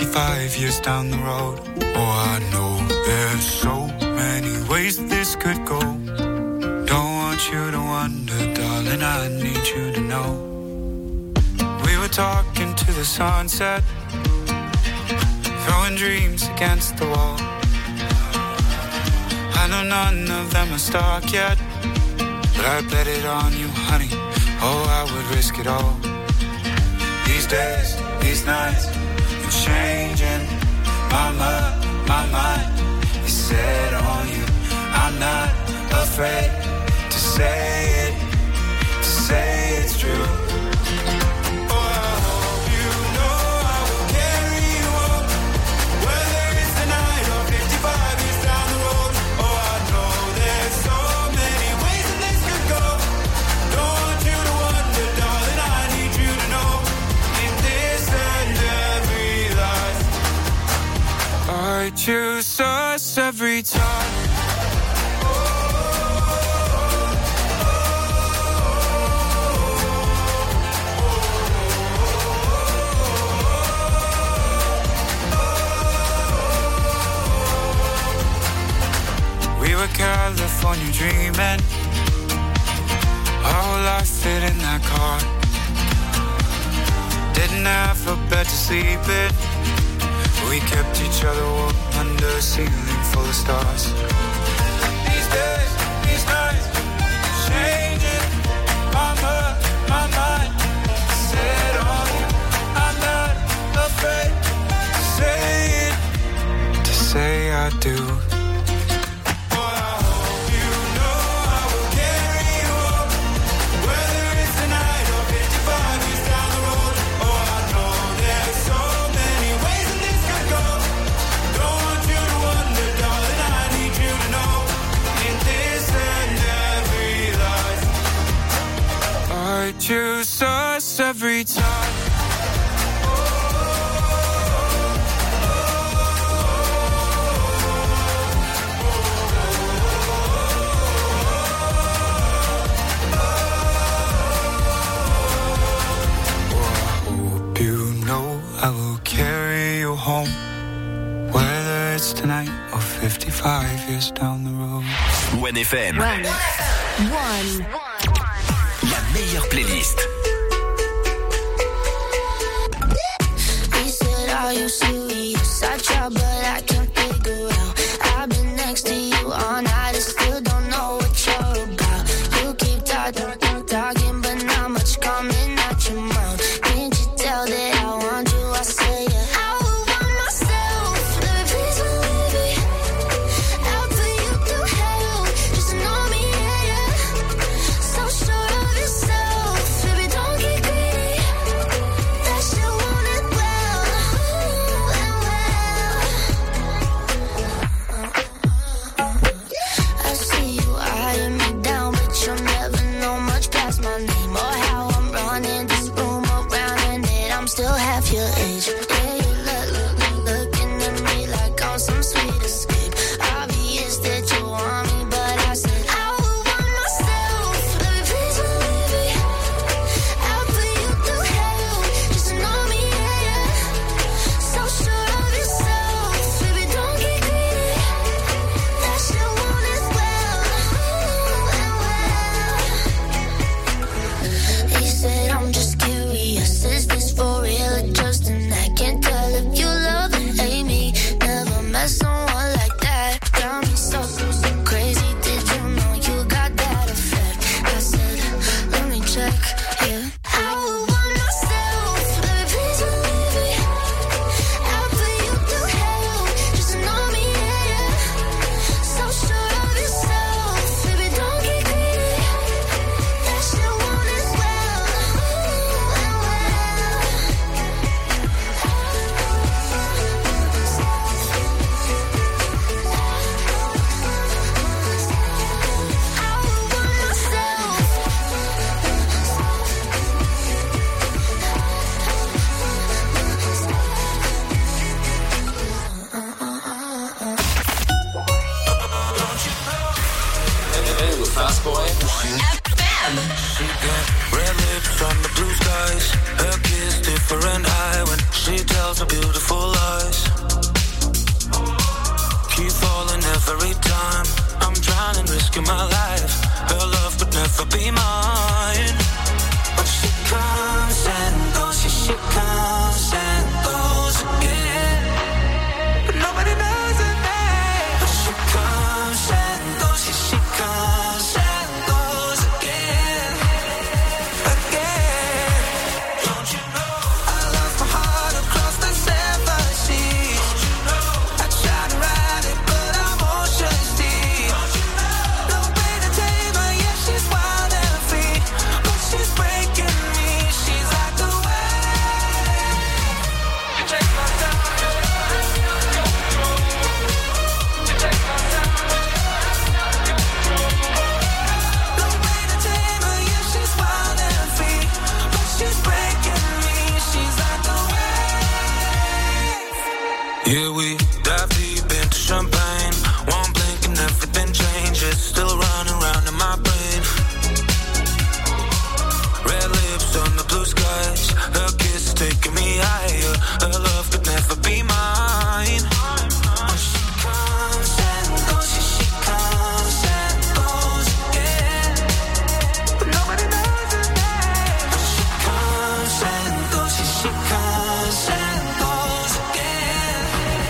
55 years down the road. Oh, I know there's so many ways this could go. Don't want you to wonder, darling, I need you to know. We were talking to the sunset, throwing dreams against the wall. I know none of them are stuck yet, but I bet it on you, honey. Oh, I would risk it all. These days, these nights, I'm changing my mind is set on you. I'm not afraid to say it's true. I choose us every time. We were California dreaming, our whole life fit in that car. Didn't have a bed to sleep in, we kept each other warm under a ceiling full of stars. These days, these nights, changing my mind, set on you. I'm not afraid to say I do. I choose us every time. Hope you know I will carry you home, whether it's tonight or 55 years down the road. 1FM. One. La meilleure playlist. He said, are you serious? I try, but I can't figure out. I've been next to you all night and still don't know what you're about. You keep talking, but not much coming out your mouth. Can't you tell that I want you? I say, yeah. I would want myself. Let me please believe it. I'll put you through hell. Just know me, yeah. So sure of yourself, baby, don't get greedy. That shit want it well, I see you eyeing me down, but you'll never know much past my name or how I'm running this room around, and that I'm still half your age. Yeah, you looking at me like I'm some sweet escape. Obvious that you want me, but I said I would want myself. Let me please believe it. I'll put you through hell. Just know me, yeah. So sure of yourself, baby, don't get greedy. That shit want it well. He said, I'm just curious, is this for real or just an act? Can't tell if you love and hate me. Never met someone like that. Got me so crazy. Did you know you got that effect? I said, let me check, yeah. I would want myself. Let me please believe it. I'll put you through hell. Just know me, yeah. So sure of yourself, baby, don't get greedy. That shit want it well. I would want myself. She got red lips on the blue skies. Her kiss different high when she tells tells me beautiful lies. Keep falling every time. I'm drowning, risking my life. Her love would never be mine. But she comes and goes, yeah, she comes and goes again. But nobody knows her name. But she comes and goes, yeah, she comes and goes again. Again. Don't you know? I lost my heart across the seven seas. Don't you know? I tried to ride it, but I'm ocean deep. Don't you know? No way to tame her, yeah, she's wild and free. But she's breaking me, she's like the wave. You take my time, you take my time. No way to tame her, yeah, she's wild and free. But she's breaking me, she's like the wave. Yeah, we dive deep into champagne. One blink and everything changes. Still running around in my brain. Red lips on the blue skies. Her kiss is taking me higher. Her love could never be mine. But she comes and goes, yeah, she comes and goes again. But nobody knows her name. But she comes and goes, yeah, she comes and goes again.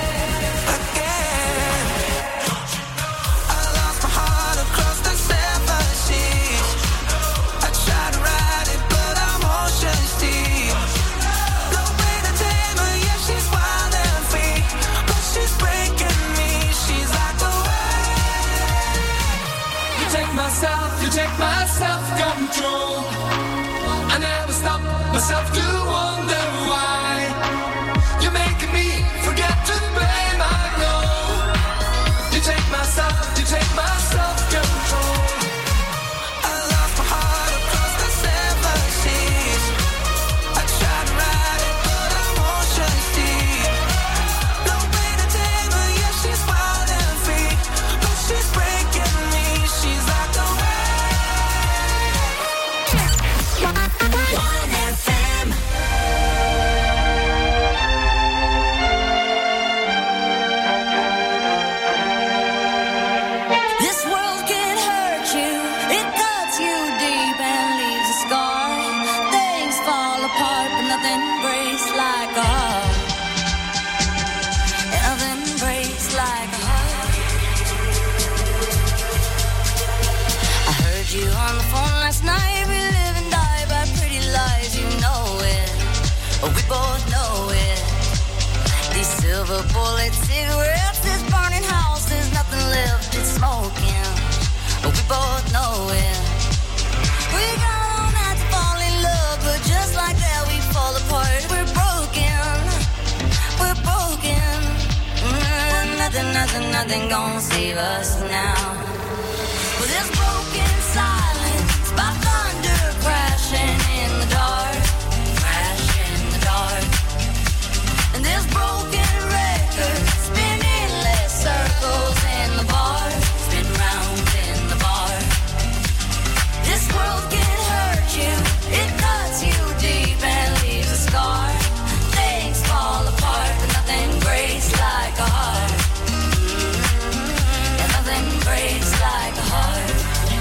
Again. I lost my heart across the seven seas. I tried to ride it, but I'm ocean deep. No way to tame her, yeah, she's wild and free. But she's breaking me, she's like the wave. You take my self-control. I never stop myself to wonder why. You're making me forget to blame, I know. You take my self-control. I lost my heart across the seven seas. I tried to ride it, but I'm ocean deep. No way to tame her, yeah, she's wild and free. But she's breaking me, she's like the wave. This world can hurt you, it cuts you deep and leaves a scar. Things fall apart, but nothing breaks like a heart. Nothing breaks like a heart. I heard you on the phone last night. We live and die by pretty lies, you know it. We both know it. These silver bullet cigarettes, this burning house, there's nothing left, it's smoking. We both know it. We got all night to fall in love, but just like that we fall apart. We're broken. We're broken. Nothing gonna save us now. Well, there's broken silence by thunder crashing in the dark. Crash in the dark. And there's broken records spinning less circles in the bar. Spin round in the bar. This world can hurt you, it cuts you deep and leaves a scar. Things fall apart, but nothing breaks like a heart. Yeah, nothing breaks like a heart.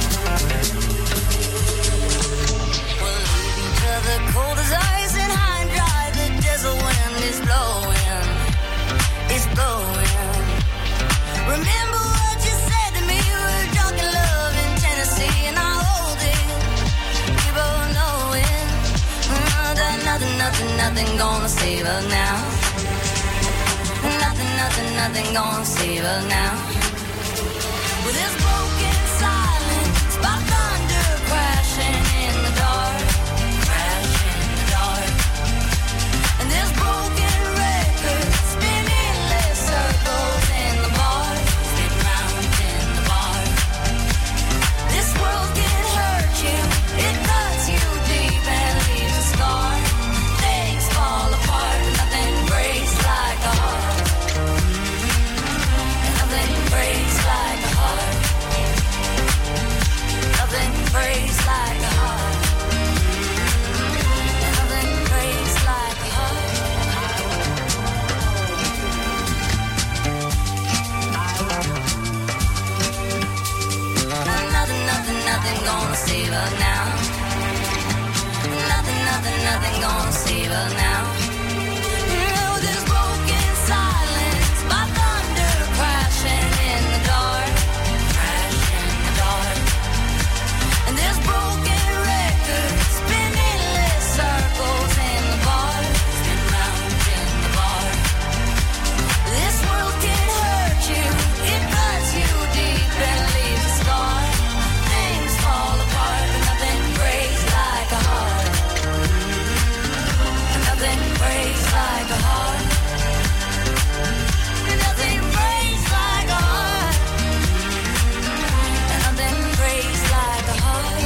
We'll leave each other cold as ice and high and dry. The desert wind is blowing, it's blowing. Remember what you said to me? We were drunk in love in Tennessee, and I hold it. We both know it. That nothing gonna save us now. Nothing gonna save us now. With this broken silence by thunder crashing in the dark. Crash in the dark. And this broken record spinning less circles in the bar. Spin round in the bar. This world can hurt you, it cuts you deep and leaves a scar. Things fall apart, nothing breaks like a heart. And nothing breaks like a heart. nothing gonna save us now. You know this broken silence, my thunder crashing in the dark, crashing in the dark. And this broken record spinning endless circles in the bar, spin round in the bar. This world can hurt you, it cuts you deep and leaves a scar. Things fall apart, but nothing breaks like a heart. Nothing breaks like a heart. Nothing breaks like a heart. Nothing breaks like a heart.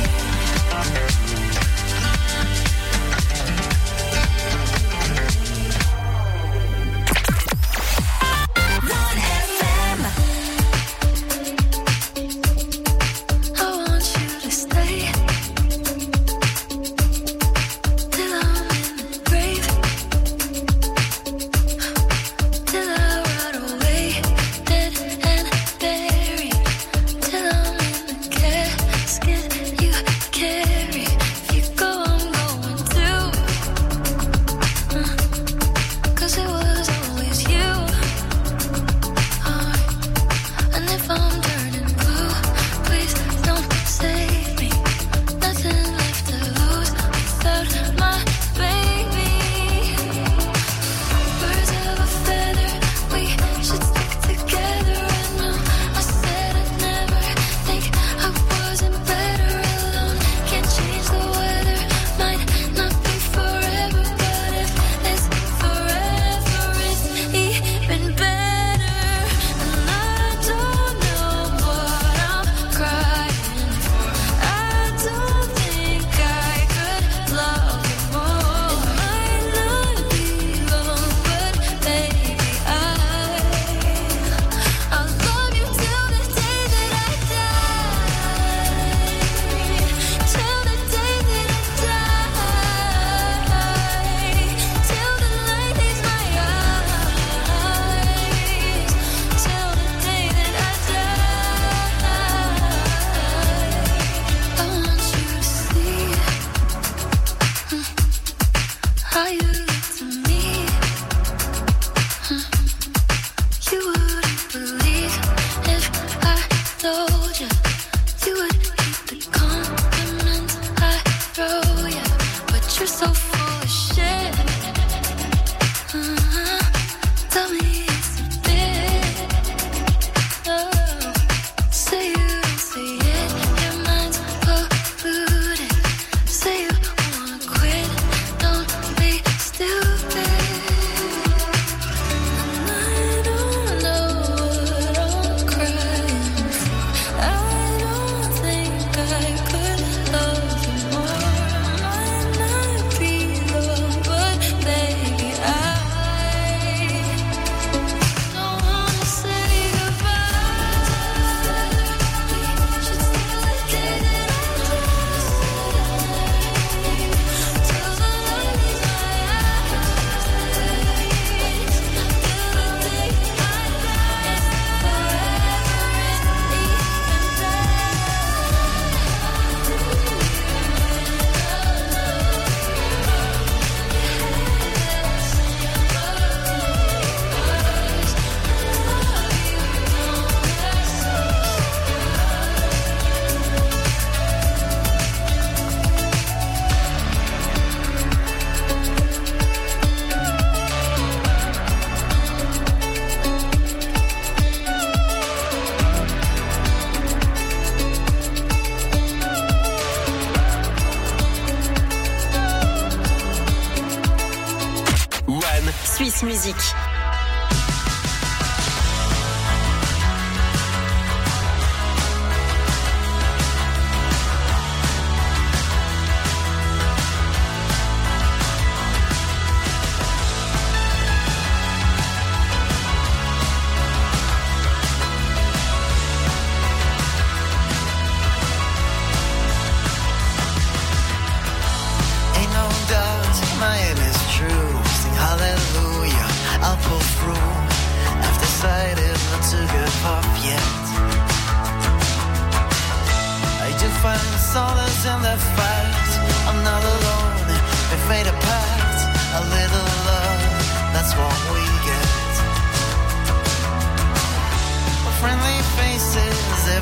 One FM. I want you to stay till I'm in the grave, till I rot away, dead and buried, till I'm in the casket you carry. If you go, I'm going too, 'cause it was always you. And if I'm turning blue, please don't save me. Nothing left to lose without my baby. Birds of a feather, we should stick together. I know I said I'd never think I wasn't better alone. Can't change the weather, might not be forever, but if it's forever, it's even better. And I don't know what I'm crying for. I don't think I could love you more. It might not be long, but baby, I'll love you till the day that I die. Till the day that I die. Till the light leaves my eyes. Till the day that I die. I want you to see how you look to me. You wouldn't believe if I told you. You would hate the compliments I throw you, but you're so full of shit. Tell me it's a bit. Say you don't see it, your mind's polluted. Say you wanna quit, don't be stupid. And I don't know what I'm crying for. I don't think I could love you more. Might not be long, but baby, I don't wanna say goodbye. We should still the day that I die. Till the light leaves my eyes. Till the day I die. Forever is even One. Suisse Musique. Ain't no doubt my aim is true. Sing hallelujah, I'll pull through. I've decided not to give up yet. I do find solace in the fight. I'm not alone, we've made a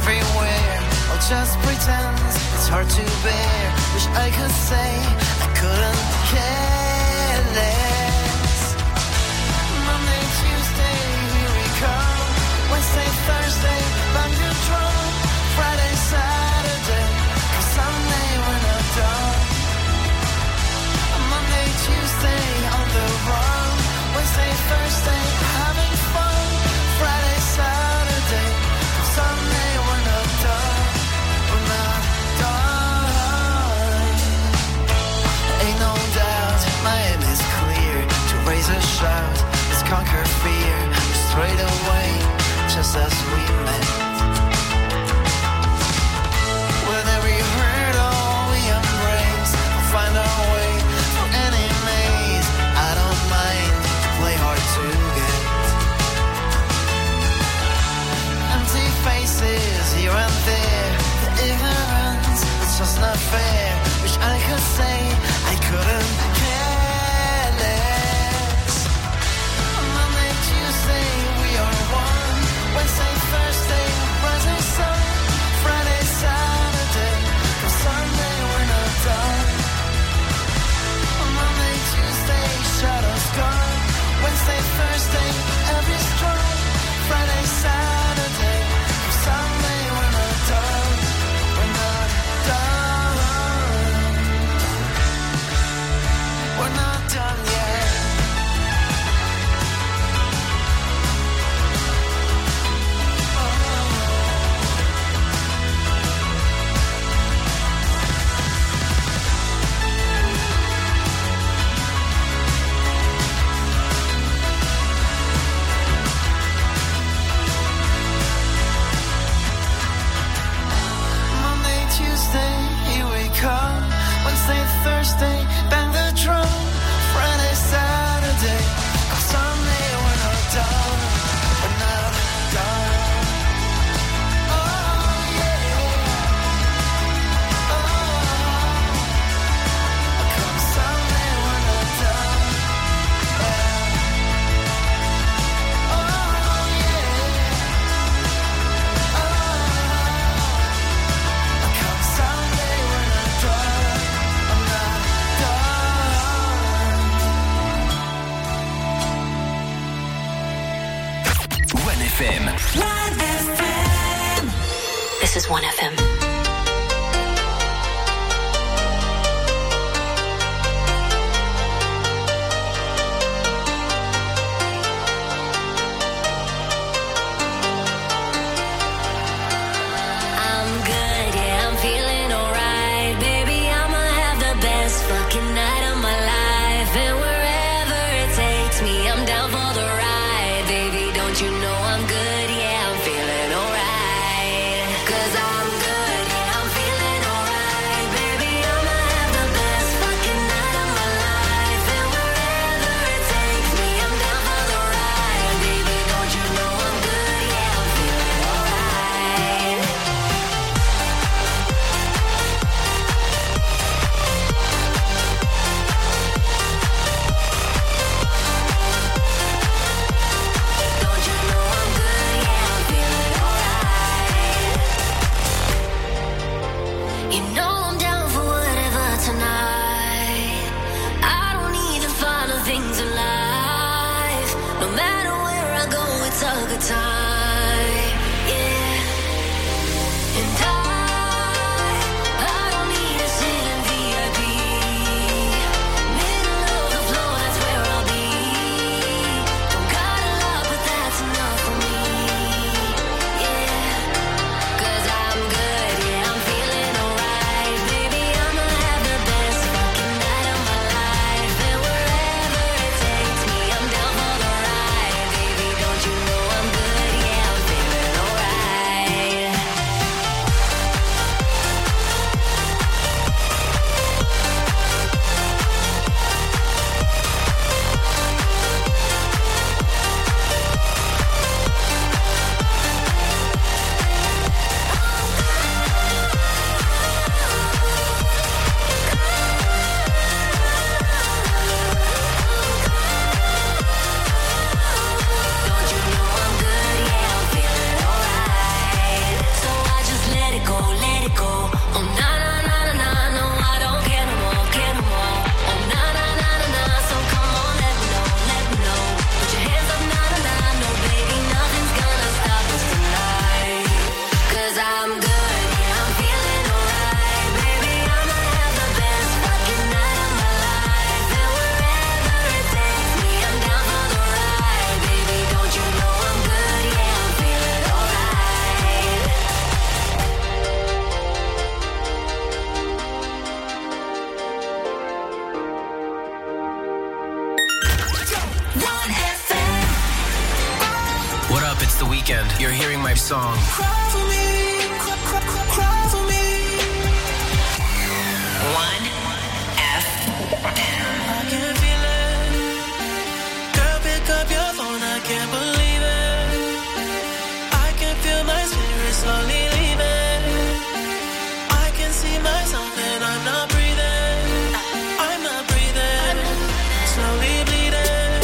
everywhere. I'll just pretend it's hard to bear. Wish I could say I couldn't care less. Monday, Tuesday, here we come. Wednesday, Thursday, bang your drum. Friday, Saturday, 'cause Sunday we're not done. Monday, Tuesday, on the run. Wednesday, Thursday, having fun. Friday, Saturday, 'cause Sunday we're not done. We're not done. Ain't no doubt, my aim is clear. To raise a shout, let's conquer fear. Straight away, just as we met. With every hurdle we embrace, we'll find our way through any maze. I don't mind to play hard to get. Empty faces here and there. The ignorance, it's just not fair. Wish I could say I couldn't care less. Monday, Tuesday, we are one. Wednesday, Thursday, rising sun. Friday, Saturday, 'cause Sunday we're not done. Monday, Tuesday, shadows gone. Wednesday, Thursday, every strong. Friday, Saturday, 'cause Sunday we're not done. We're not done. We're not done yet. Monday, Tuesday, here we come. Wednesday, Thursday, bang the drum. Friday, Saturday, 'cause Sunday we're not done. We're not done. Oh yeah. Oh, 'cause Sunday we're not done. Yeah. Oh yeah. Oh, 'cause Sunday we're not done. I'm not done. 1FM. 1FM. This is 1FM. I'm good, yeah, I'm feeling alright. Baby, I'ma have the best fucking night of my life. And wherever it takes me, I'm down for the ride. Baby, don't you know I'm good, yeah, I'm feeling alright. 'Cause I'm good, yeah, I'm feeling alright. Baby, I'ma have the best fucking night of my life. And wherever it takes me, I'm down for the ride. Baby, don't you know I'm good, yeah, I'm feeling alright. Don't you know I'm good, yeah, I'm feeling alright. You know I'm down for whatever tonight. I don't need the final things in life. No matter where I go, it's a good time. Yeah. And I don't need a sit in VIP. Middle of the floor, that's where I'll be. Don't got a lot, but that's enough for me. Yeah. 'Cause I'm good, yeah, I'm feeling alright. Baby, I'ma have the best fucking night of my life. And wherever it takes me, I'm down for the ride. Baby, don't you know I'm good, weekend, you're hearing my song. Cry for me, cry for me. 1FM. I can feel it. Girl, pick up your phone, I can't believe it. I can feel my spirit slowly leaving. I can see myself and I'm not breathing. I'm not breathing. Slowly bleeding.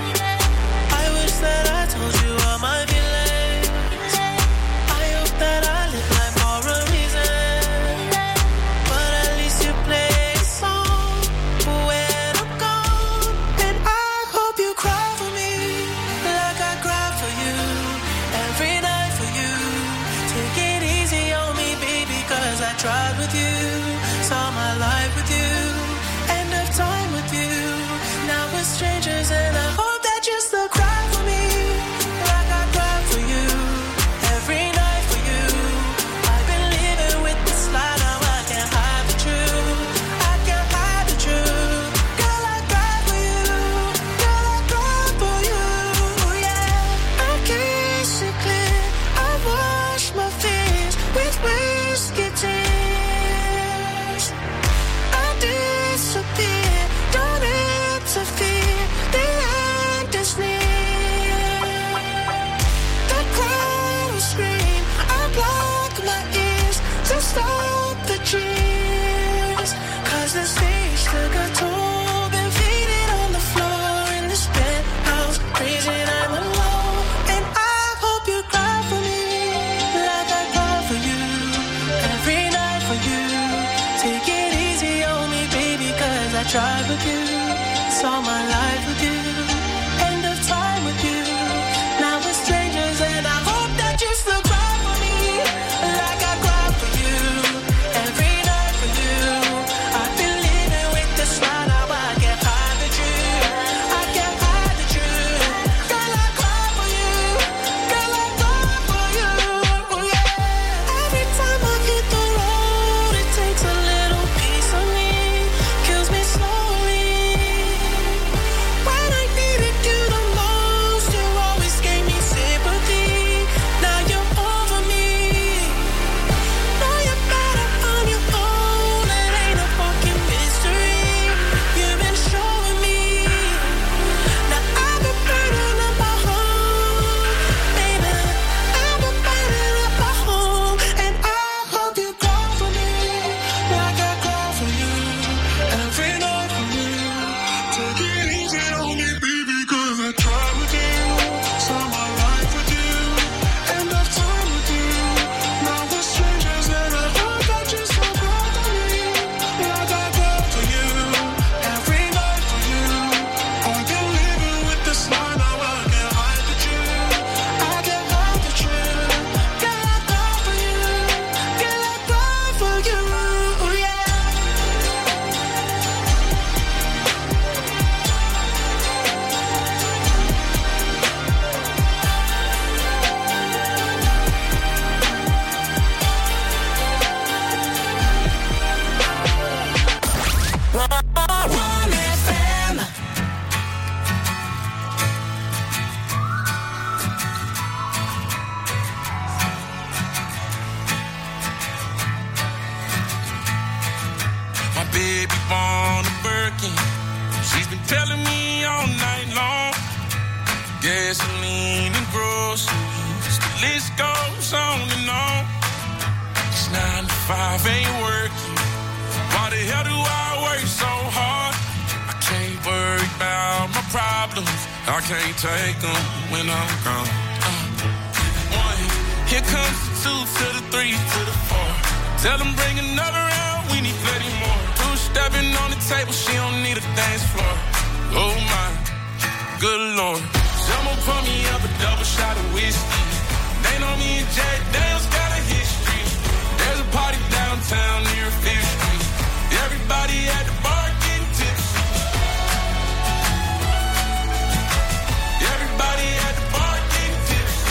I wish that I told you all my feelings. I hope that I live life for a reason. But at least you play a song when I'm gone. And I hope you cry for me like I cry for you. Every night for you. Take it easy on me, baby, cause I tried with you. Saw my life with you. End of time with you. Now we're strangers and I hope that you still cry for me like I cry for you. Every night for you. I've been living with this lie, now I can't hide the truth. I can't hide the truth. Girl, I cry for you. Girl, I cry for you. Yeah. I kiss it clear. I wash my fears with whiskey tears. I disappear. Don't interfere. The end is near. The crowd will scream. I block my ears to stop the cheers. Cause the stage took a toll. Been faded on the floor in this penthouse. Crazy, I'm alone. And I hope you cry for me like I cry for you. Every night for you. Take it easy on me, baby, cause I tried with you. Saw my life with you. End of time with you. Now we're strangers and I hope that you still cry for me like I cry for you. Every night for you. I've been living with this lie, now I can't hide the truth. I can't hide the truth. Girl, I cry for you. Girl, I cry for you. Yeah. Every time I hit the road, it takes a little piece of me. Kills me slowly. When I needed you the most, you always gave me sympathy. Now you're over me. Now you're better on your own. It ain't a fucking mystery. You've been showing me. Now I've been burning up my home, baby. I've been burning up my home, and I hope you cry for me like I cry for you. Every night for you. Take it easy on me, baby, cause I tried with you. Saw my life with you. End of time with you. Now we're strangers and I hope that you still cry for me like I cry for you. Every night for you. I've been living with this lie, now I can't hide the truth. I can't hide the truth. Girl, I cry for you. Girl, I cry for you. Yeah. My baby born a Birkin. She's been telling me all night long. Gasoline and groceries, the list goes on and on. This 9 to 5 ain't working. Why the hell do I work so hard? I can't worry about my problems. I can't take them when I'm gone. One, here comes the 2 to the 3 to the 4. Tell them bring another round, we need plenty more. 2 stepping on the table, she don't need a dance floor. Oh my, good lord. Someone pour me up a double shot of whiskey. They know me and Jack Daniels got a history. There's a party downtown near 5th Street. Everybody at the bar getting tipsy. Everybody at the bar getting tipsy.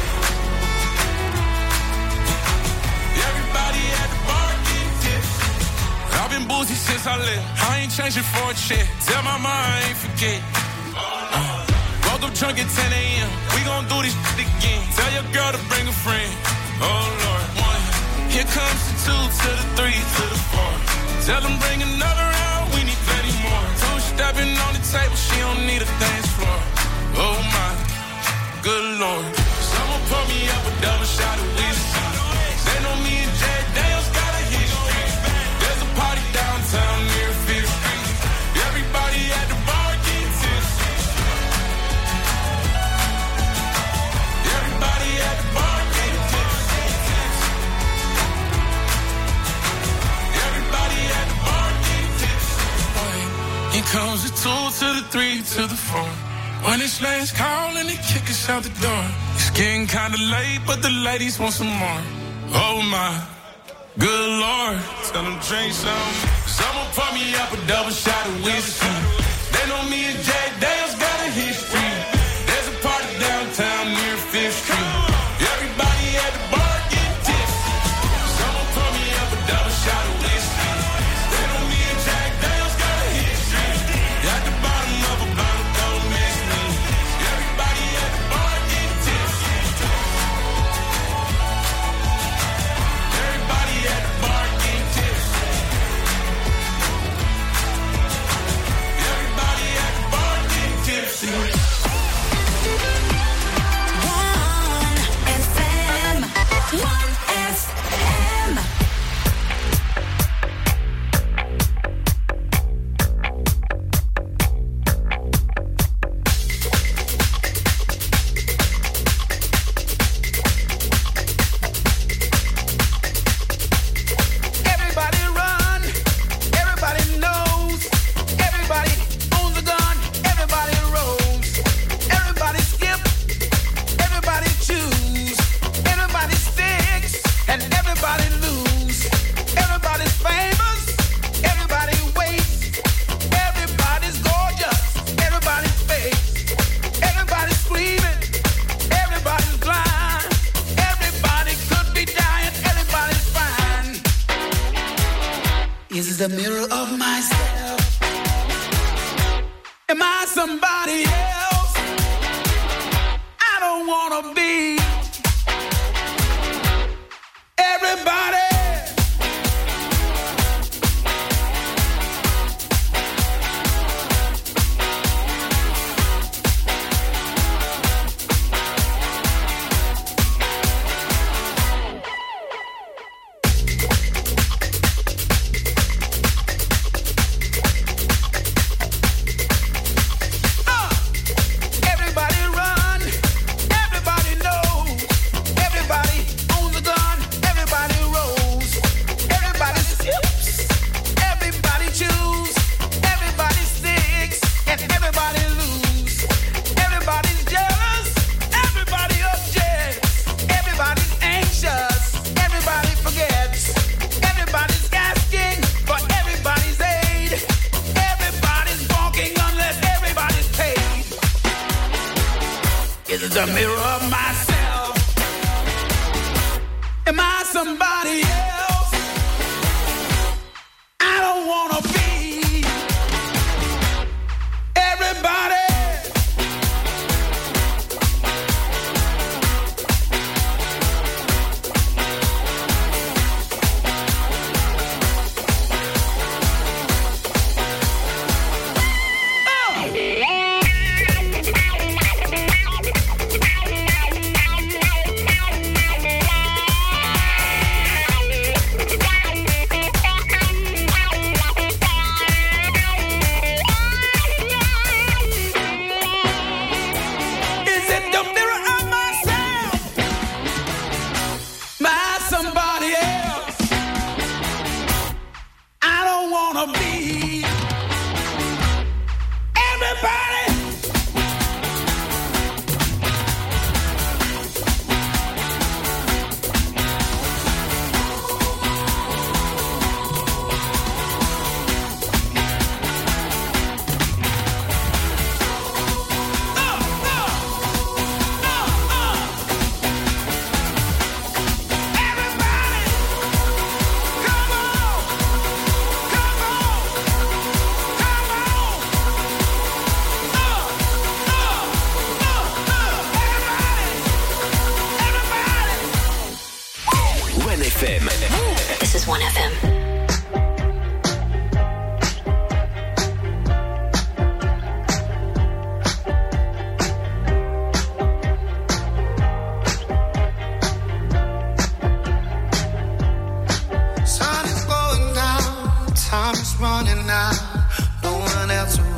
Everybody at the bar getting tipsy. I've been boozy since I left. I ain't changing for a check. Tell my mama I ain't forget. Woke Woke up drunk at 10 a.m. We gon' do this shit again. Tell your girl to bring a friend. Oh Lord, 1. Here comes the 2 to the 3 to the 4. Tell them bring another round. We need plenty more. 2 stepping on the table. She don't need a dance floor. Oh my, good Lord. Someone pour me up a double shot of whiskey. They know me and Jay Daniels got a history. There's a party downtown near 5th Street. Everybody at the bar get tipsy. Everybody at the bar get tipsy. Everybody at the bar get tipsy. Here comes the 2 to the 3 to the 4. When it's last call and they kick us out the door. It's getting kinda late, but the ladies want some more. Oh my, good Lord. Tell them drink some. Someone pour me up a double shot of whiskey. They know me and Jack Daniels got a history. There's a party downtown near 5th Street. Everybody at the bar get tipsy. Someone pour me up a double shot of whiskey. They know me and Jack Daniels got a history. At the bottom of a bottle, don't miss me. Everybody at the bar get tipsy. Everybody at the bar get tipsy. Everybody at the bar get tipsy. 1FM. 1FM. Everybody run, everybody knows, everybody owns a gun, everybody rolls, everybody skip, everybody choose, everybody sticks, and everybody lose. Everybody's famous, everybody waits, everybody's gorgeous, everybody's fake, everybody's screaming, everybody's blind, everybody could be dying, everybody's fine. Is the mirror of myself? Am I somebody else? I don't wanna be everybody. Everybody run, everybody knows, everybody owns a gun, everybody rolls, everybody skips, everybody choose, everybody sticks, and everybody lose. Everybody's jealous, everybody objects, everybody's anxious, everybody forgets, everybody's asking for everybody's aid, everybody's walking unless everybody's paid. Is the mirror of myself? Am I somebody else? I don't wanna be everybody.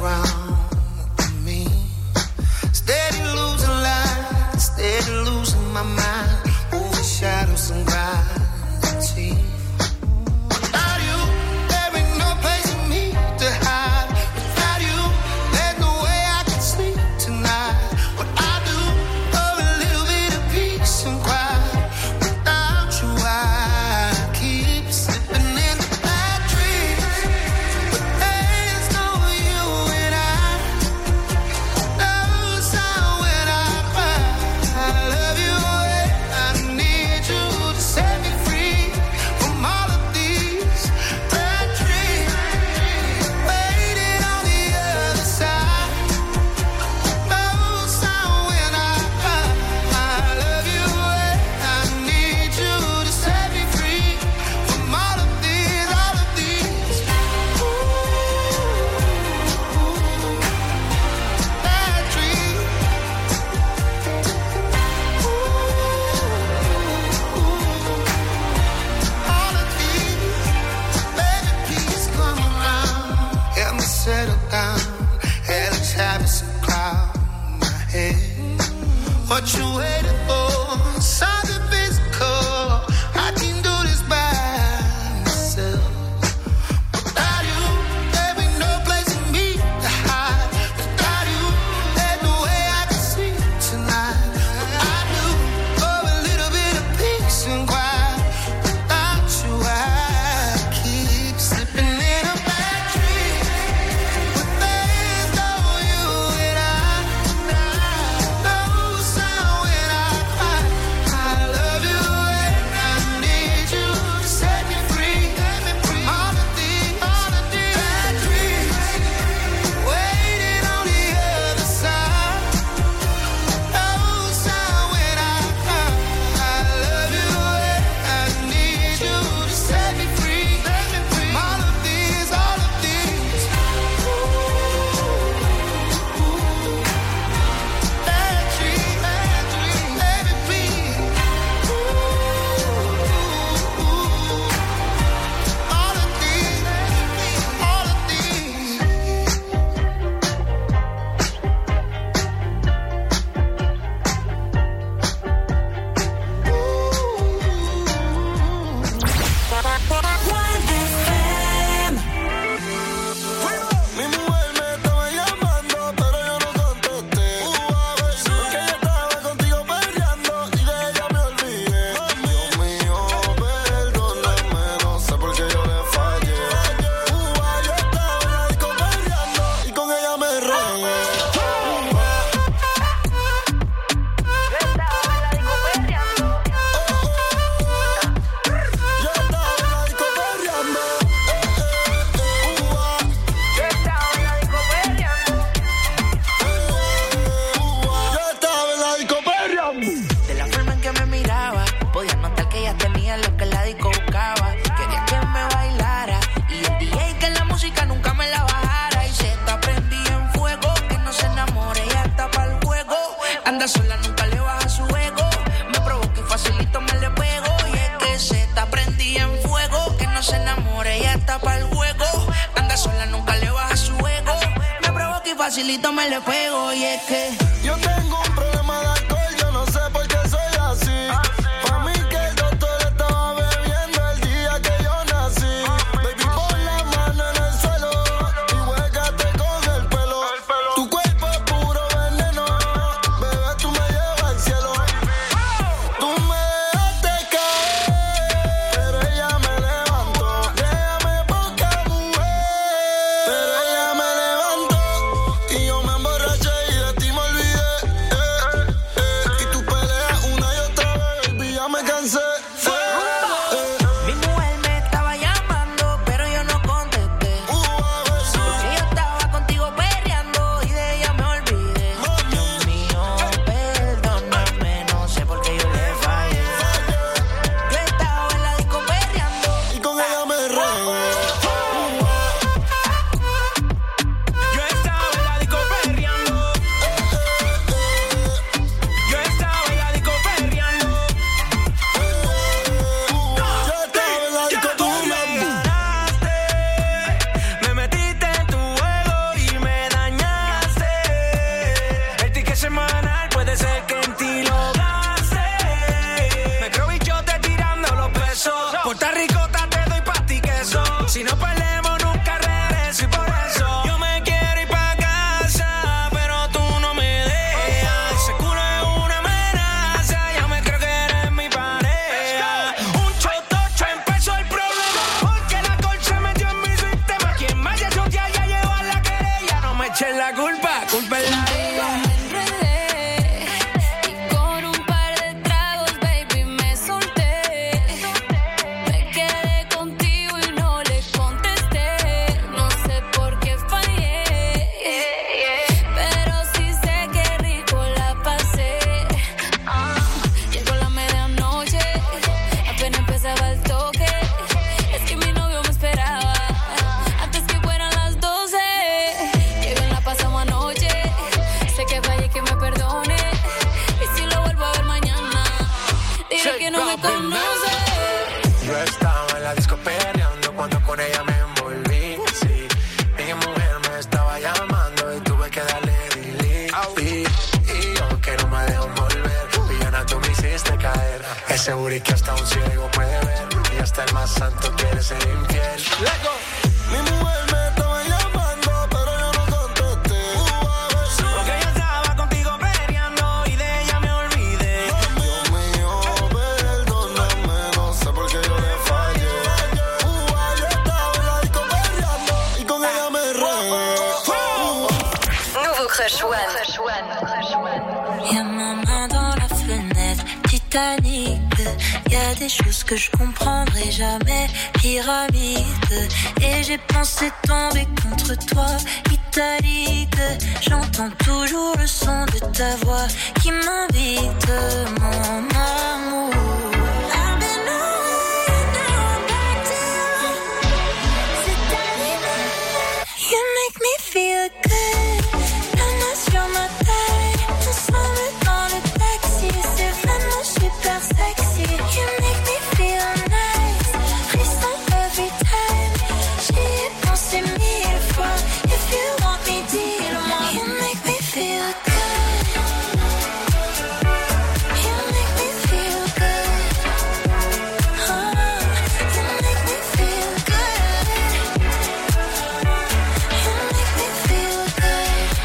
around me. Steady losing light, steady losing my mind. Over shadows and gravity. Without you, there ain't no place for me to hide. Without you, there's no way I can sleep tonight. What I do for a little bit of peace and quiet. Without you, I keep slipping in bad dreams. But there's no you and I. No sound when I cry. I love you and I need you to set me free from all of these bad dreams. Waiting on the other side. No sound when I cry. I love you and I need you to set me free from all of these bad dreams. All of these, baby, please come around. Help me settle down. Hell, let's have some cloud in my head. What you waiting for? Something physical. I can do this by myself. Without you, there ain't no place for me to hide. Without you, there's no way I can sleep tonight. I do for a little bit of peace and quiet. Without you, I keep slipping in a bad dream. But there's no you and I. No sound when I cry. I love you and I need you to set me free. From all of these bad dreams. Waiting on the other side. No sound when I cry. I love you and I need you to set me free. From all of these bad dreams. Baby, please. All of these. Mi mujer me estaba llamando, pero yo no contesté. Porque yo estaba contigo peleando y de ella me olvidé. Dios mío, perdóname, no sé por qué yo le fallé. Yo estaba en la disco peleando y con ella me regué. Yo estaba en la disco peleando. Yo estaba en la disco peleando. De la forma en que me miraba, podía notar que ella tenía lo que la disco buscaba. Quería que me bailara y el DJ que la música nunca me la bajara. Y se está prendida en fuego, que no se enamore, ella está pa'l juego. Anda sola, nunca le baja su ego. Me provoca y facilito me le pego. Y es que se está prendida en fuego, que no se enamore, ella está pa'l juego. Anda sola, nunca le baja su ego. Me provoca y facilito me le pego. Y es que Yo tengo un problema de alcohol, yo no sé por qué soy así. Pa' mí que el doctor estaba bebiendo el día que yo nací. Baby, pon la mano en el suelo y huélgate con el pelo. Tu cuerpo es puro veneno, bebé, tú me llevas al cielo. Tú me dejaste caer, pero ella me levantó. Déjame poca mujer, pero ella me levantó. Y yo me emborraché y de ti me olvidé. no conoce. Yo estaba en la disco peleando cuando con ella me envolví, sí. Mi mujer me estaba llamando y tuve que darle delete. Y yo que no me dejo volver, villana tú me hiciste caer. Ese booty que hasta un ciego puede ver, y hasta el más santo quiere ser infiel. Mi mujer me estaba llamando, pero yo no contesté. Porque yo estaba contigo peleando y de ella me olvidé. Dios mío, perdóname, no sé por qué yo le fallé. Yo estaba en la disco peleando y con ella me regué. Nouveau Crush One. Y'a ma main dans la fenêtre, Titanic. Y'a des choses que je comprendrai jamais, pyramide. Et j'ai pensé tomber contre toi, italique. J'entends toujours le son de ta voix qui m'invite, mon amour. I've been away, now I'm back to you. C'est arrivé. You make me feel good. La main sur ma taille, ensemble dans le taxi. C'est vraiment super sexy. You make me feel nice. Frisson every time. J'y ai pensé 1000 fois. If you want me, dis-le-moi. You make me feel good. You make me feel good. Oh, you make me feel good. You make me feel good.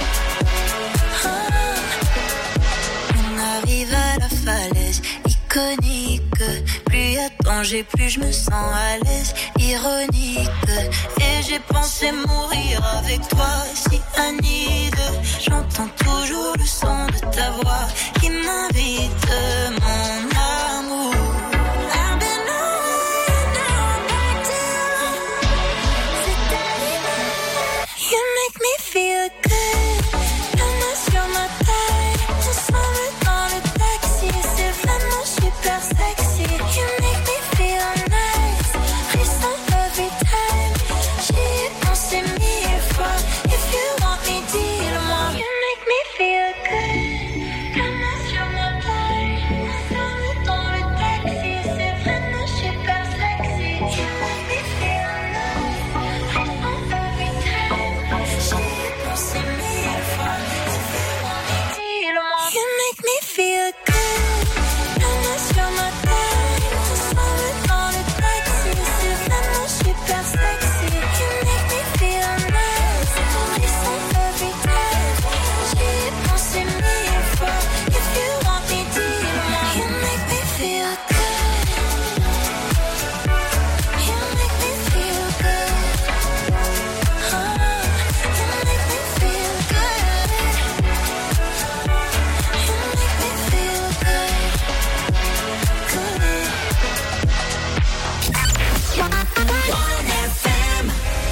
On arrive à la falaise iconique. Plus y a danger, plus je me sens à l'aise. Ironique. Et j'ai pensé mourir avec toi, si Anide. J'entends toujours le son de ta voix qui m'invite, mon amour. I've been away, now I'm back to you. C'est arrivé. You make me feel good. La main sur ma taille, ensemble dans le taxi. C'est vraiment super sexy. You make me feel nice. Frisson every time. J'y ai pensé 1000 fois. If you want me, dis-le-moi. You make me feel good. La main sur ma taille, ensemble dans le taxi. C'est vraiment super sexy. You make me feel nice. Frisson every time. J'y ai pensé 1000 fois. If you want me, dis-le-moi. You make me feel good. La main sur ma taille, ensemble dans le taxi. C'est vraiment super sexy. You make me feel nice. Frisson every time. J'y ai pensé 1000 fois. If you want me, dis-le-moi. You make me feel good. You make me feel good. Oh, you make me feel good. You make me feel good. One FM.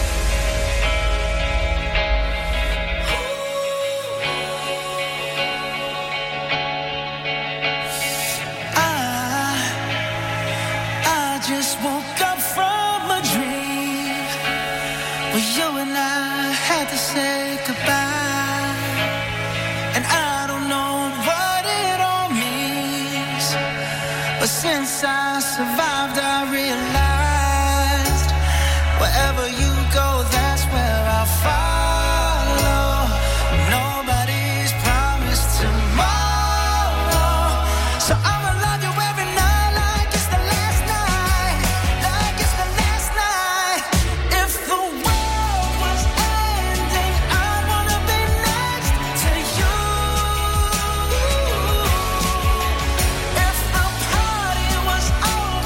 I just woke up from a dream where you and I had to say goodbye. And I don't know what it all means, but since I survived, I realized wherever you go, that's where I'll follow. Nobody's promised tomorrow, so I'ma love you every night like it's the last night, like it's the last night. If the world was ending, I wanna be next to you. If the party was over,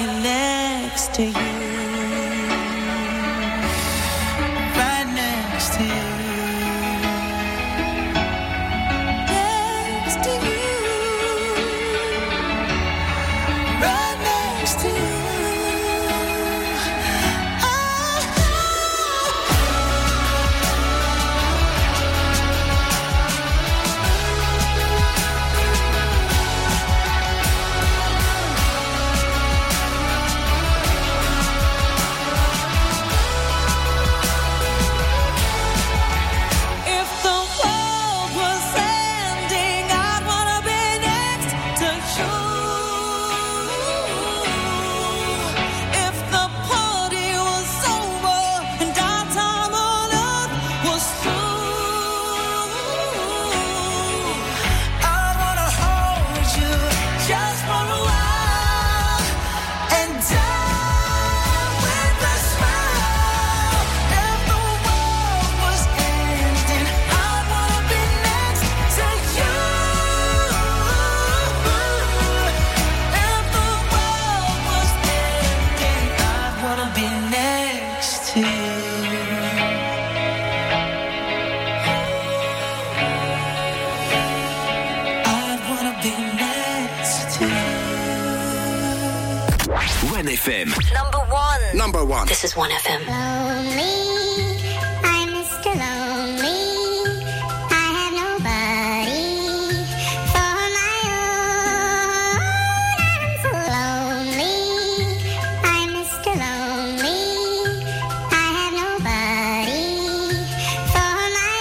be next to you. Right next to you. Next to you. Right next to you. FM. Number one. This is 1FM. Lonely, I'm Mr. Lonely. I have nobody for my own. I'm so lonely. I'm Mr. Lonely. I have nobody for my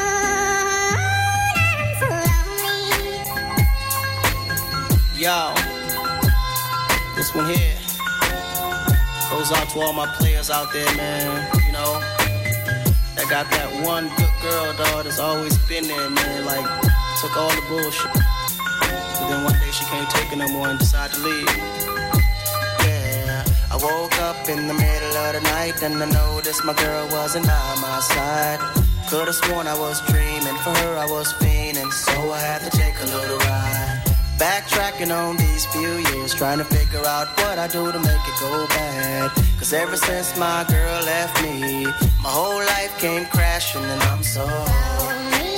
own. I'm so lonely. Yo, this one here goes out to all my players out there, man. You know, that got that one good girl, dog, that's always been there, man. Like, took all the bullshit. But then one day she can't take it no more and decided to leave. Yeah, I woke up in the middle of the night and I noticed my girl wasn't by my side. Could've sworn I was dreaming, for her I was fiending, so I had to take a little ride. Backtracking on these few years, trying to figure out what I do to make it go bad. Cause ever since my girl left me, my whole life came crashing and I'm so lonely,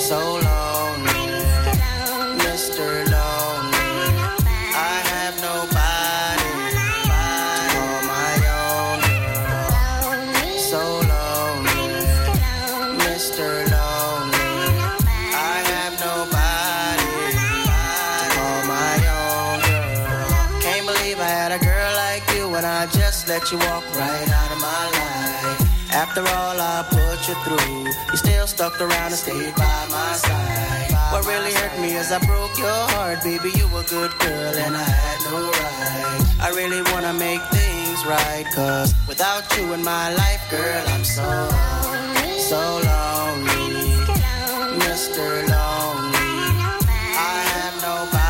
Mr. Lonely. I have nobody to call my own girl. So lonely, Mr. Lonely. I have nobody. And I just let you walk right out of my life. After all I put you through, you still stuck around and stayed by my side. What really hurt me is I broke your heart, baby. You were a good girl and I had no right. I really wanna make things right, cause without you in my life, girl, I'm so lonely, Mr. Lonely. I have nobody.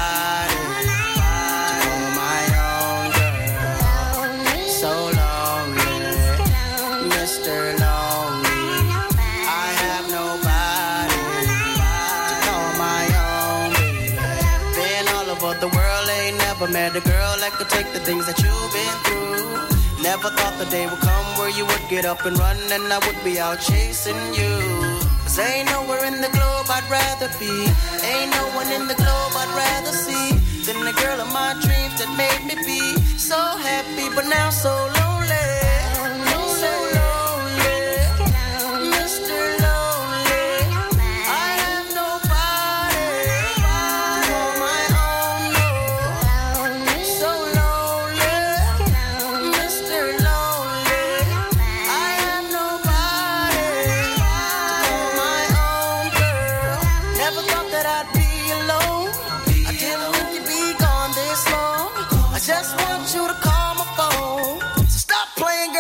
Met a girl that could take the things that you've been through. Never thought the day would come where you would get up and run and I would be out chasing you. Cause ain't nowhere in the globe I'd rather be, ain't no one in the globe I'd rather see than the girl of my dreams that made me be so happy but now so lonely. So lonely, Mr. Lonely. I have nobody for my own. So lonely, Mr. Lonely. I have nobody to call my own girl. Never thought that I'd be alone. I didn't think you'd be gone this long. I just want you to call my phone. So stop playing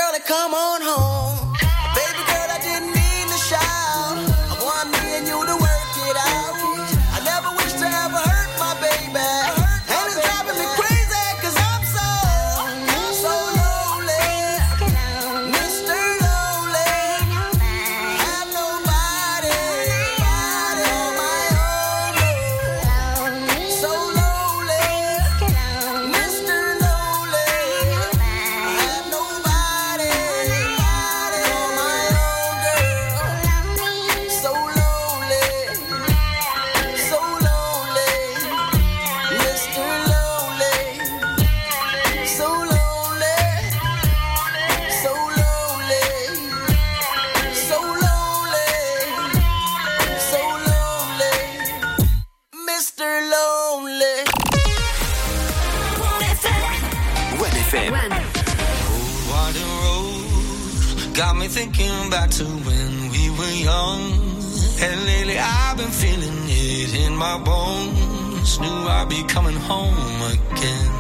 FM. Winding road got me thinking back to when we were young. And lately I've been feeling it in my bones. Knew I'd be coming home again.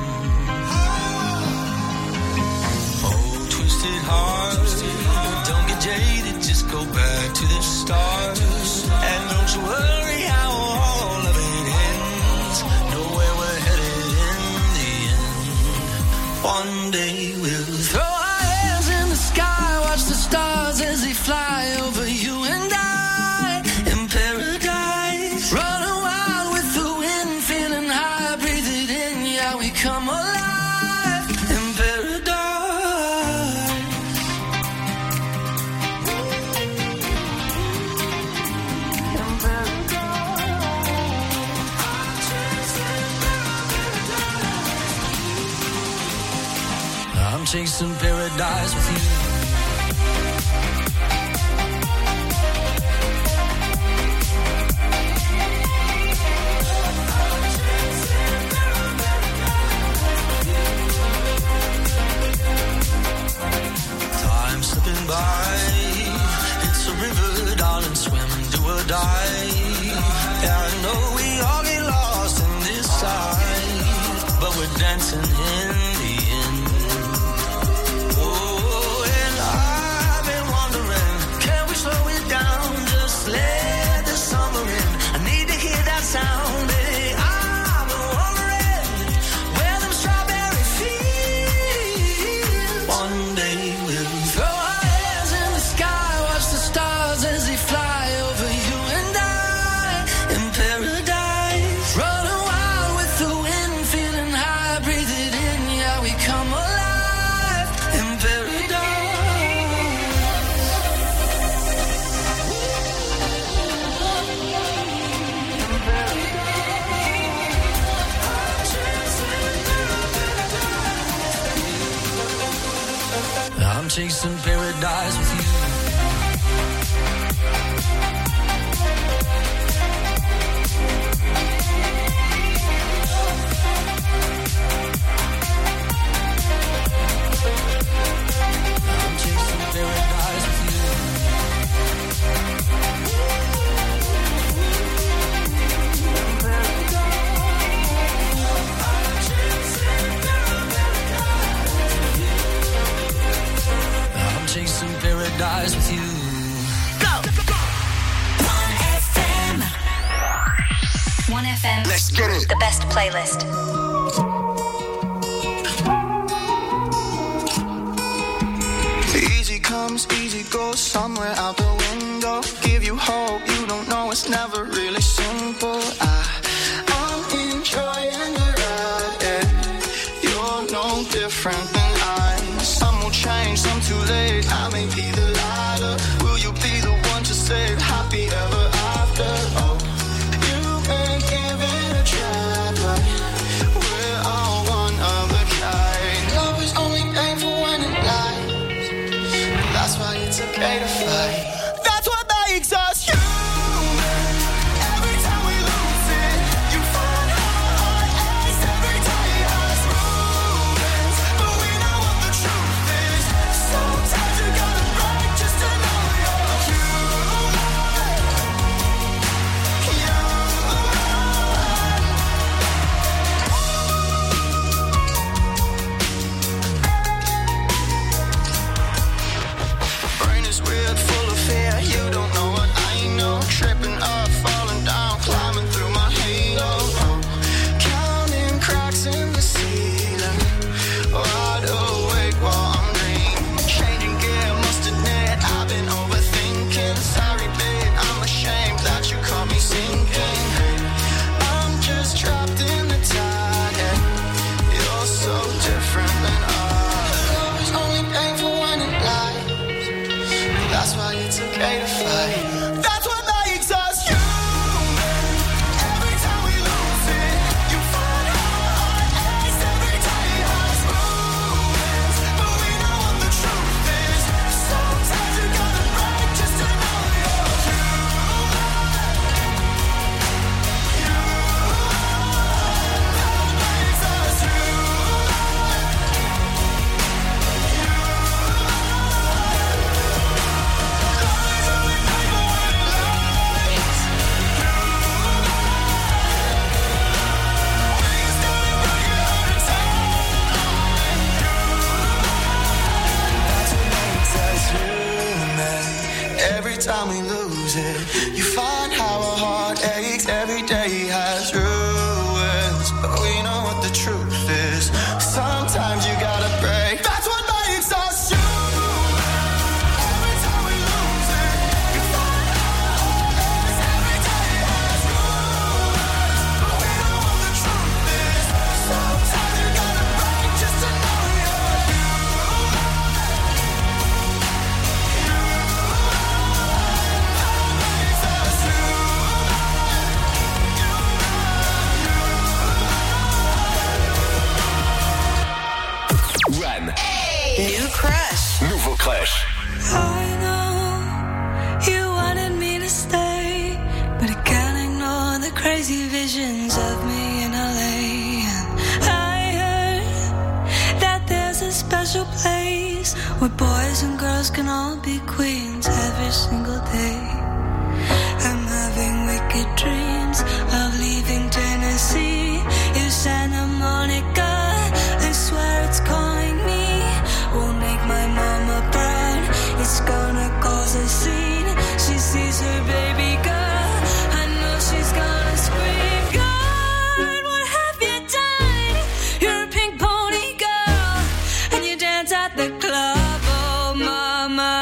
Oh, twisted heart, don't get jaded, just go back to the start. And don't you worry how all of it ends. Know where we're headed in the end. One day we'll throw our hands in the sky, watch the stars as they fly over you and I in paradise. Running wild with the wind, feeling high, breathe it in, yeah, we come alive in paradise. I'm chasing paradise with you. Time slipping by, it's a river, darling, swim, do or die. Yeah, I know we all get lost in this side, but we're dancing in the end. Oh, and I've been wondering, can we slow it down, just let the summer in? I need to hear that sound, baby. I've been wondering where them strawberry fields. One day we'll throw our hands in the sky, watch the stars as they fly over you and I in paradise. Running wild with the wind, feeling high, breathe it in, yeah, we come alive in paradise. I'm chasing paradise with you. I'm chasing paradise with you. I'm chasing paradise with you. One FM. Let's get it. The best playlist. Easy comes, easy goes, somewhere out the window. Give you hope, you don't know it's never really simple. I'm enjoying the ride, yeah. You're no different than I. Some will change, some too late. I may be the lighter. Will you be the one to say happy ever after? Oh, you've been given a try, but we're all one of a kind. Love is only painful when it lies. That's why it's okay to fight. That's what makes us human. Every time we lose it, you find our eyes. Every day has moments, but we know what the truth is. Sometimes you gotta break just to know you're human. Brain is weird, full of fear. time we lose it, you find how our heart aches. Every day has ruins, but we know what the truth is. Sometimes you gotta break. That's what makes us human. Every time we lose it, you find how our heart aches. Every day has ruins, but we know what the truth is. Sometimes you gotta break just to know you're New crush. Nouveau crush. I know you wanted me to stay, but I can't ignore the crazy visions of me in LA. And I heard that there's a special place where boys and girls can all be queens every single day. I'm having wicked dreams of leaving Tennessee. It's Santa Monica, I swear it's calling me. Will make my mama proud. It's gonna cause a scene. She sees her baby girl. I know she's gonna scream. God, what have you done? You're a pink pony girl, and you dance at the club. Oh, mama,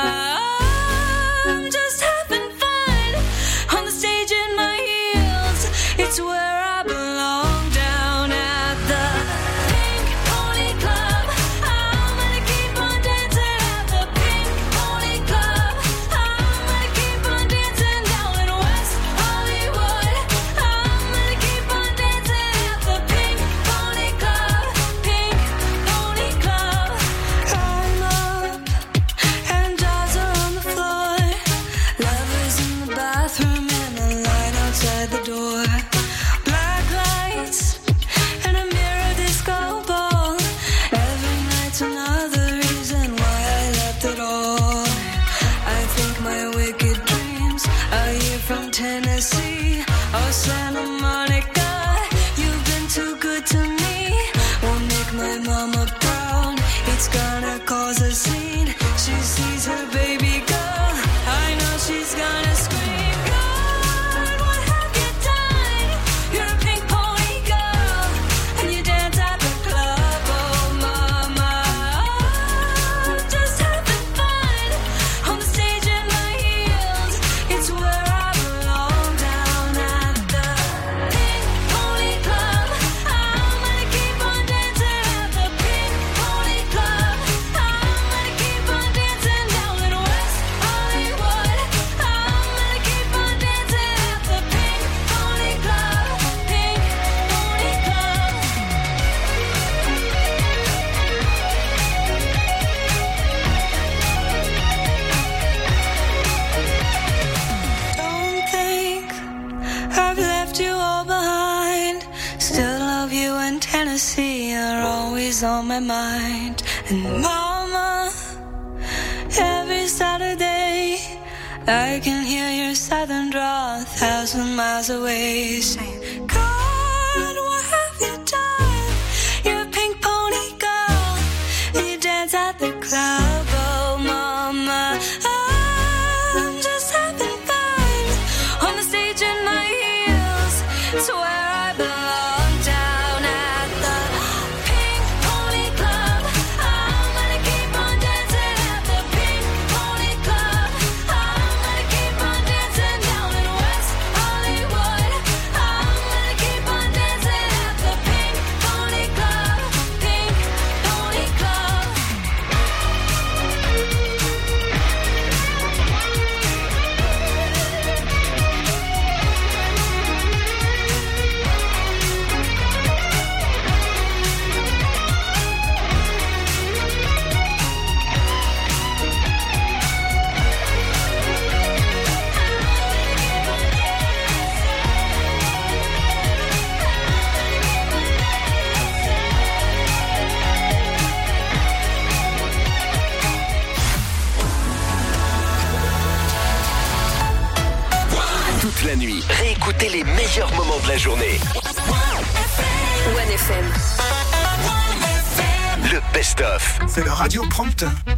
I'm just having fun on the stage in my heels. It's where I belong, down at the Pink Pony Club. I'm gonna keep on dancing at the Pink Pony Club. I'm gonna keep on dancing down in West Hollywood. I'm gonna keep on dancing at the Pink Pony Club. Pink Pony Club. I'm up and dolls are on the floor. Lovers in the bathroom and the light outside the door. Black lights and a mirror disco ball. Every night's another reason why I left it all. I think my wicked dreams are here from Tennessee. Oh, Santa Monica, you've been too good to me. Won't make my mama proud. It's gonna cause a scene. She sees her baby girl. I know she's gonna scream. God, what have you done? You're a pink pony girl, and you dance at the club. Oh, mama, I'm just having fun on the stage in my heels. It's where I belong, down at the Pink Pony Club. I'm gonna keep on dancing at the Pink Pony Club. I'm gonna keep on dancing down in West Hollywood. I'm gonna keep on dancing at the Pink Pony Club. Pink Pony Club. Don't think I've left you all behind. Still love you, and Tennessee are always on my mind. And mama, every Saturday I can hear your southern drawl 1,000 miles away, saying, God, what have you done? You're a pink pony girl, and you dance at the club. Oh, mama, I'm just having fun on the stage in my heels. It's where I belong, down at the Pink Pony Club. I'm gonna keep on dancing at the Pink Pony Club. I'm gonna keep on dancing down in West Hollywood. I'm gonna keep on dancing at the Pink Pony Club. Pink Pony Club. Toute la nuit, réécoutez les meilleurs moments de la journée. One FM. Le best-of. C'est le radio prompteur.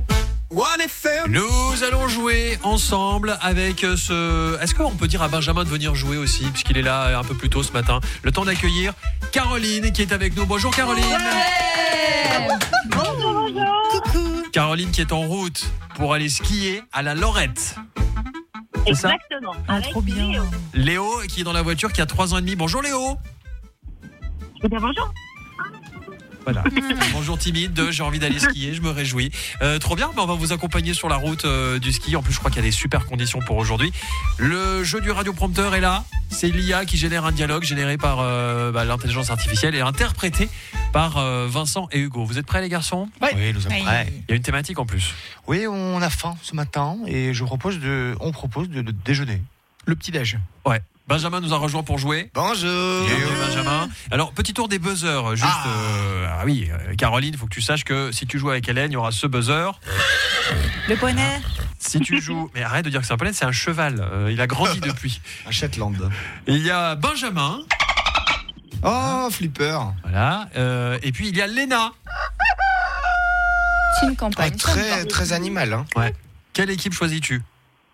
Nous allons jouer ensemble avec ce... Est-ce qu'on peut dire à Benjamin de venir jouer aussi, puisqu'il est là un peu plus tôt ce matin. Le temps d'accueillir Caroline qui est avec nous. Bonjour Caroline. Bonjour. Coucou. Caroline qui est en route pour aller skier à la Lorette. C'est ça ? Exactement. Trop bien. Léo qui est dans la voiture, qui a 3 ans et demi. Bonjour Léo. Bonjour. Voilà. Bonjour timide, j'ai envie d'aller skier, je me réjouis. Trop bien, on va vous accompagner sur la route du ski. En plus, je crois qu'il y a des super conditions pour aujourd'hui. Le jeu du radioprompteur est là. C'est l'IA qui génère un dialogue généré par l'intelligence artificielle et interprété par Vincent et Hugo. Vous êtes prêts les garçons ? Oui, nous sommes prêts. Il y a une thématique en plus. Oui, on a faim ce matin et on propose de déjeuner. Le petit-déj. Ouais. Benjamin nous a rejoint pour jouer. Bonjour. Bienvenue Benjamin. Alors, petit tour des buzzers. Juste, Caroline, il faut que tu saches que si tu joues avec Hélène, il y aura ce buzzer. Le poney. Si tu joues... Mais arrête de dire que c'est un poney, c'est un cheval. Il a grandi depuis. Un Shetland. Et il y a Benjamin. Oh, flipper. Voilà. Et puis, il y a Léna. C'est une campagne. Très animal. Hein. Ouais. Quelle équipe choisis-tu ?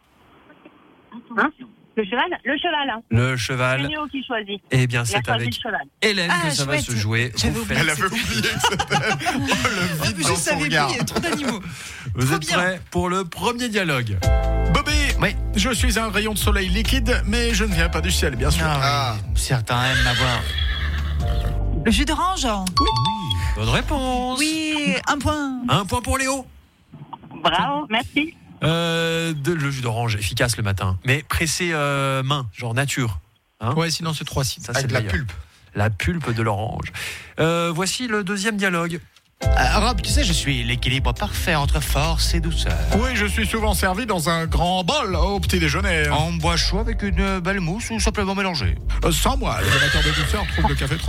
Le cheval. Le cheval. C'est Léo qui choisit. Eh bien, c'est avec Hélène que ça va chouette. se jouer. Elle avait oublié que c'était le vide dans son regard. Il y a trop d'animaux. Vous êtes prêts pour le premier dialogue ? Bobby, je suis un rayon de soleil liquide, mais je ne viens pas du ciel, bien sûr. Certains aiment m'avoir. Le jus d'orange. Oui. Bonne réponse. Oui, 1 point. 1 point pour Léo. Bravo, merci. Le jus d'orange, efficace le matin. Mais pressé main, genre nature. Hein, ouais, sinon c'est 3 6. Ça, c'est de la pulpe. La pulpe de l'orange. Voici le deuxième dialogue. Rob, tu sais, je suis l'équilibre parfait entre force et douceur. Oui, je suis souvent servi dans un grand bol au petit déjeuner. En bois chaud avec une belle mousse ou simplement mélangé. Sans moi, les amateurs de douceur trouvent le café trop